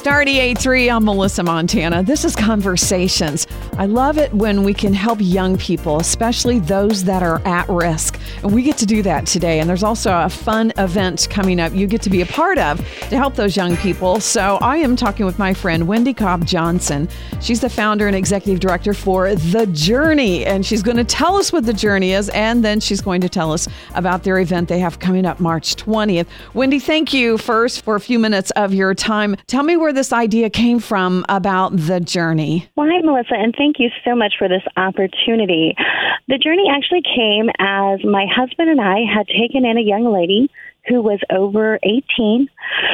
Star 88.3, I'm Melissa Montana. This is Conversations. I love it when we can help young people, especially those that are at risk. And we get to do that today. And there's also a fun event coming up you get to be a part of to help those young people. So I am talking with my friend, Wendy Cobb Johnson. She's the founder and executive director for The Journey. And she's going to tell us what The Journey is. And then she's going to tell us about their event they have coming up March 20th. Wendy, thank you first for a few minutes of your time. Tell me where this idea came from about The Journey. Well, hi, Melissa, and thank you so much for this opportunity. The Journey actually came as my husband and I had taken in a young lady who was over 18,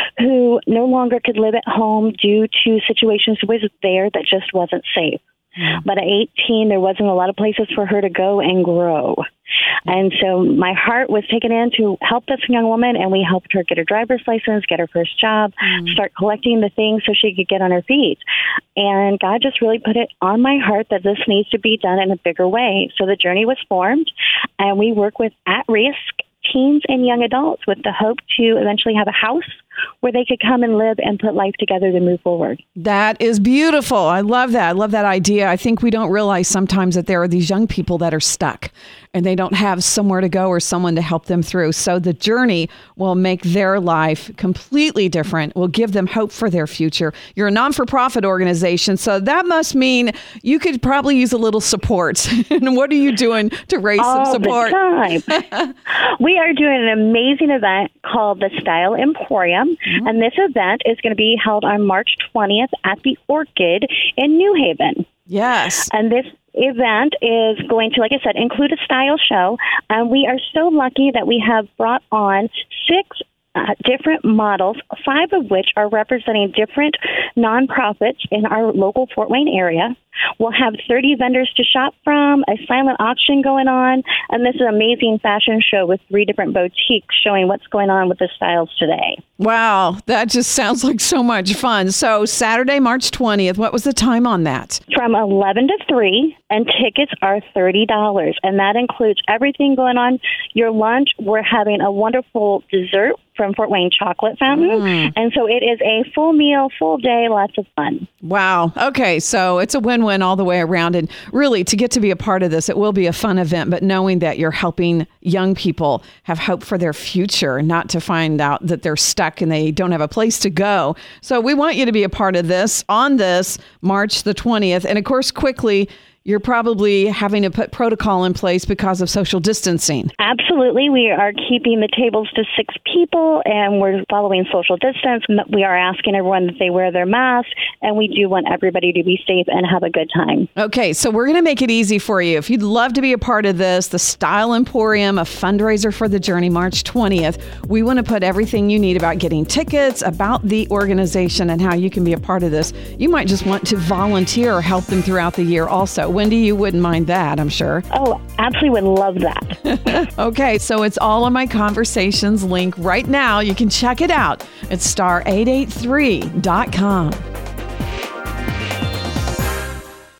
who no longer could live at home due to situations with there that just wasn't safe. But at 18, there wasn't a lot of places for her to go and grow. And so my heart was taken in to help this young woman, and we helped her get her driver's license, get her first job, start collecting the things so she could get on her feet. And God just really put it on my heart that this needs to be done in a bigger way. So The Journey was formed, and we work with at-risk teens and young adults with the hope to eventually have a house where they could come and live and put life together to move forward. That is beautiful. I love that. I love that idea. I think we don't realize sometimes that there are these young people that are stuck and they don't have somewhere to go or someone to help them through. So The Journey will make their life completely different, will give them hope for their future. You're a non-for-profit organization, so that must mean you could probably use a little support. And what are you doing to raise some support? All the time. We are doing an amazing event called the Style Emporium. And this event is going to be held on March 20th at the Orchid in New Haven. Yes. And this event is going to, like I said, include a style show. And we are so lucky that we have brought on 6 different models, 5 of which are representing different nonprofits in our local Fort Wayne area. We'll have 30 vendors to shop from, a silent auction going on, and this is an amazing fashion show with 3 different boutiques showing what's going on with the styles today. Wow, that just sounds like so much fun. So Saturday, March 20th, what was the time on that? From 11 to 3, and tickets are $30, and that includes everything going on. Your lunch, we're having a wonderful dessert from Fort Wayne Chocolate Fountain, and so it is a full meal, full day, lots of fun. Wow. Okay, so it's a win-win all the way around, and really to get to be a part of this, it will be a fun event, but knowing that you're helping young people have hope for their future, not to find out that they're stuck and they don't have a place to go. So we want you to be a part of this on this March the 20th, and of course, quickly, you're probably having to put protocol in place because of social distancing. Absolutely. We are keeping the tables to 6 people, and we're following social distance. We are asking everyone that they wear their mask, and we do want everybody to be safe and have a good time. Okay, so we're going to make it easy for you. If you'd love to be a part of this, the Style Emporium, a fundraiser for The Journey, March 20th, we want to put everything you need about getting tickets, about the organization, and how you can be a part of this. You might just want to volunteer or help them throughout the year also. Wendy, you wouldn't mind that, I'm sure. Oh, absolutely would love that. Okay, so it's all on my Conversations link right now. You can check it out at star883.com.